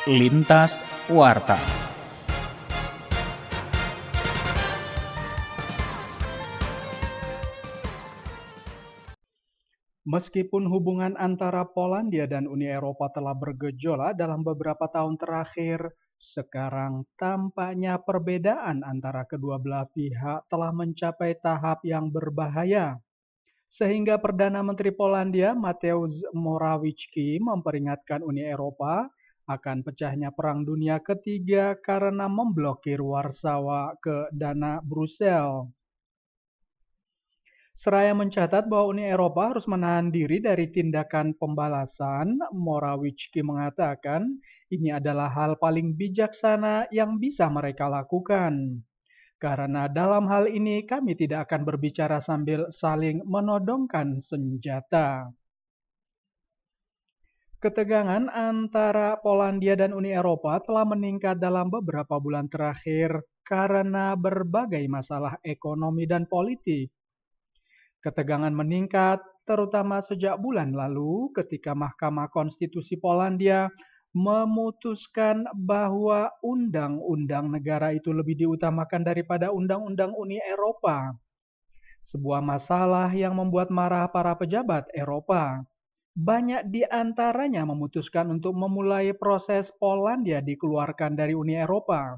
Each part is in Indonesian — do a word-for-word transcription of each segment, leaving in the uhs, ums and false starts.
Lintas Warta. Meskipun hubungan antara Polandia dan Uni Eropa telah bergejolak dalam beberapa tahun terakhir, sekarang tampaknya perbedaan antara kedua belah pihak telah mencapai tahap yang berbahaya. Sehingga Perdana Menteri Polandia Mateusz Morawiecki memperingatkan Uni Eropa akan pecahnya Perang Dunia Ketiga karena memblokir Warsawa ke dana Brussels. Seraya mencatat bahwa Uni Eropa harus menahan diri dari tindakan pembalasan, Morawiecki mengatakan ini adalah hal paling bijaksana yang bisa mereka lakukan. Karena dalam hal ini kami tidak akan berbicara sambil saling menodongkan senjata. Ketegangan antara Polandia dan Uni Eropa telah meningkat dalam beberapa bulan terakhir karena berbagai masalah ekonomi dan politik. Ketegangan meningkat terutama sejak bulan lalu ketika Mahkamah Konstitusi Polandia memutuskan bahwa undang-undang negara itu lebih diutamakan daripada undang-undang Uni Eropa. Sebuah masalah yang membuat marah para pejabat Eropa. Banyak di antaranya memutuskan untuk memulai proses Polandia dikeluarkan dari Uni Eropa.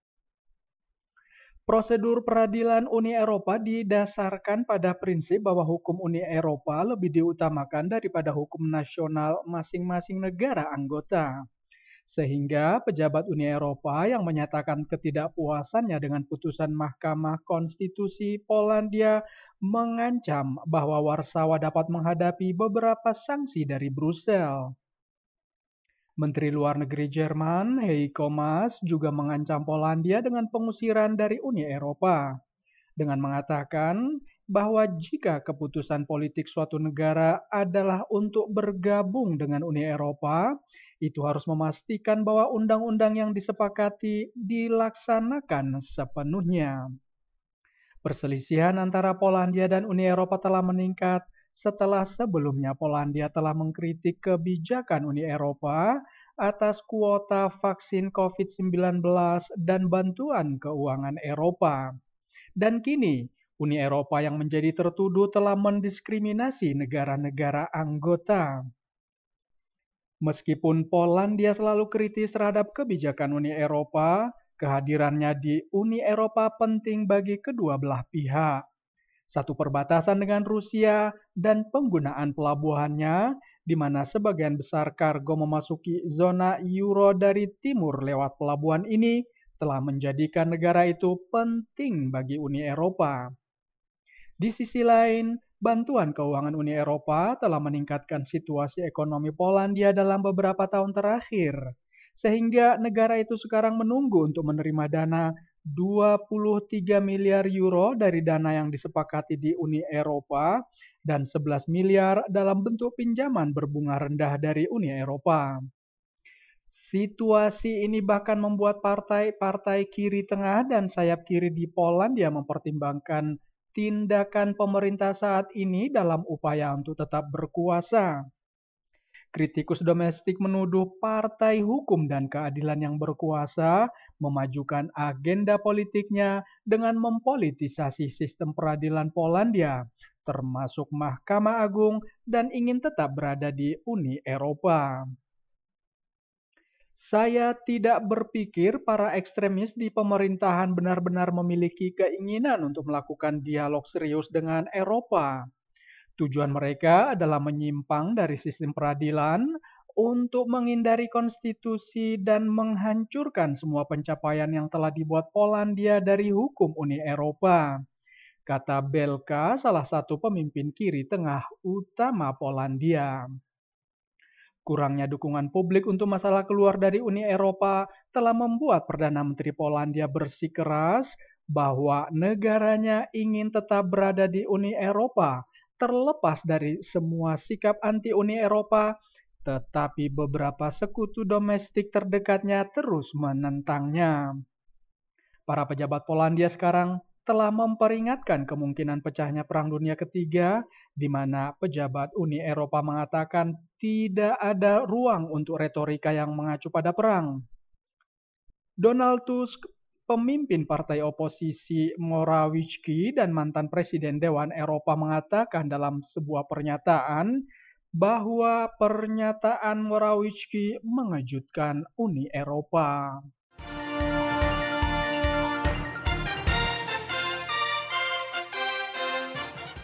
Prosedur peradilan Uni Eropa didasarkan pada prinsip bahwa hukum Uni Eropa lebih diutamakan daripada hukum nasional masing-masing negara anggota. Sehingga pejabat Uni Eropa yang menyatakan ketidakpuasannya dengan putusan Mahkamah Konstitusi Polandia mengancam bahwa Warsawa dapat menghadapi beberapa sanksi dari Brussels. Menteri Luar Negeri Jerman, Heiko Maas, juga mengancam Polandia dengan pengusiran dari Uni Eropa, dengan mengatakan bahwa jika keputusan politik suatu negara adalah untuk bergabung dengan Uni Eropa, itu harus memastikan bahwa undang-undang yang disepakati dilaksanakan sepenuhnya. Perselisihan antara Polandia dan Uni Eropa telah meningkat setelah sebelumnya Polandia telah mengkritik kebijakan Uni Eropa atas kuota vaksin covid sembilan belas dan bantuan keuangan Eropa. Dan kini, Uni Eropa yang menjadi tertuduh telah mendiskriminasi negara-negara anggota. Meskipun Polandia selalu kritis terhadap kebijakan Uni Eropa, kehadirannya di Uni Eropa penting bagi kedua belah pihak. Satu perbatasan dengan Rusia dan penggunaan pelabuhannya, di mana sebagian besar kargo memasuki zona euro dari timur lewat pelabuhan ini, telah menjadikan negara itu penting bagi Uni Eropa. Di sisi lain, bantuan keuangan Uni Eropa telah meningkatkan situasi ekonomi Polandia dalam beberapa tahun terakhir, sehingga negara itu sekarang menunggu untuk menerima dana dua puluh tiga miliar euro dari dana yang disepakati di Uni Eropa dan sebelas miliar dalam bentuk pinjaman berbunga rendah dari Uni Eropa. Situasi ini bahkan membuat partai-partai kiri tengah dan sayap kiri di Polandia mempertimbangkan tindakan pemerintah saat ini dalam upaya untuk tetap berkuasa. Kritikus domestik menuduh Partai Hukum dan Keadilan yang berkuasa memajukan agenda politiknya dengan mempolitisasi sistem peradilan Polandia, termasuk Mahkamah Agung, dan ingin tetap berada di Uni Eropa. Saya tidak berpikir para ekstremis di pemerintahan benar-benar memiliki keinginan untuk melakukan dialog serius dengan Eropa. Tujuan mereka adalah menyimpang dari sistem peradilan untuk menghindari konstitusi dan menghancurkan semua pencapaian yang telah dibuat Polandia dari hukum Uni Eropa, kata Belka, salah satu pemimpin kiri tengah utama Polandia. Kurangnya dukungan publik untuk masalah keluar dari Uni Eropa telah membuat Perdana Menteri Polandia bersikeras bahwa negaranya ingin tetap berada di Uni Eropa, terlepas dari semua sikap anti-Uni Eropa, tetapi beberapa sekutu domestik terdekatnya terus menentangnya. Para pejabat Polandia sekarang telah memperingatkan kemungkinan pecahnya Perang Dunia Ketiga, di mana pejabat Uni Eropa mengatakan tidak ada ruang untuk retorika yang mengacu pada perang. Donald Tusk, pemimpin partai oposisi Morawiecki dan mantan Presiden Dewan Eropa mengatakan dalam sebuah pernyataan bahwa pernyataan Morawiecki mengejutkan Uni Eropa.